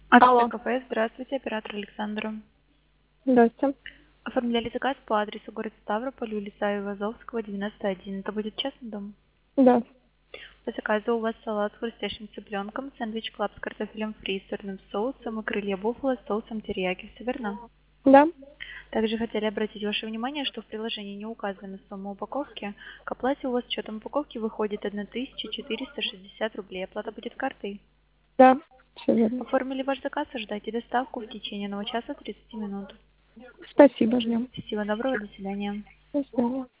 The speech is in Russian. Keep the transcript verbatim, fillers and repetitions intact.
Алло. АКП, здравствуйте, оператор Александра. Здравствуйте. Оформляли заказ по адресу город Ставрополь, улица Айвазовского, девяносто один. Это будет частный дом? Да. По заказу у вас салат с хрустящим цыпленком, сэндвич клаб с картофелем фри, сырным соусом и крылья буффало с соусом терияки. Все верно? Да. Также хотели обратить ваше внимание, что в приложении не указана сумма упаковки. К оплате у вас с учетом упаковки выходит тысяча четыреста шестьдесят рублей. Оплата будет картой. Да. Все верно. Оформили ваш заказ, ожидайте доставку в течение одного часа тридцати минут. Спасибо, ждем. Всего доброго, до свидания. До свидания.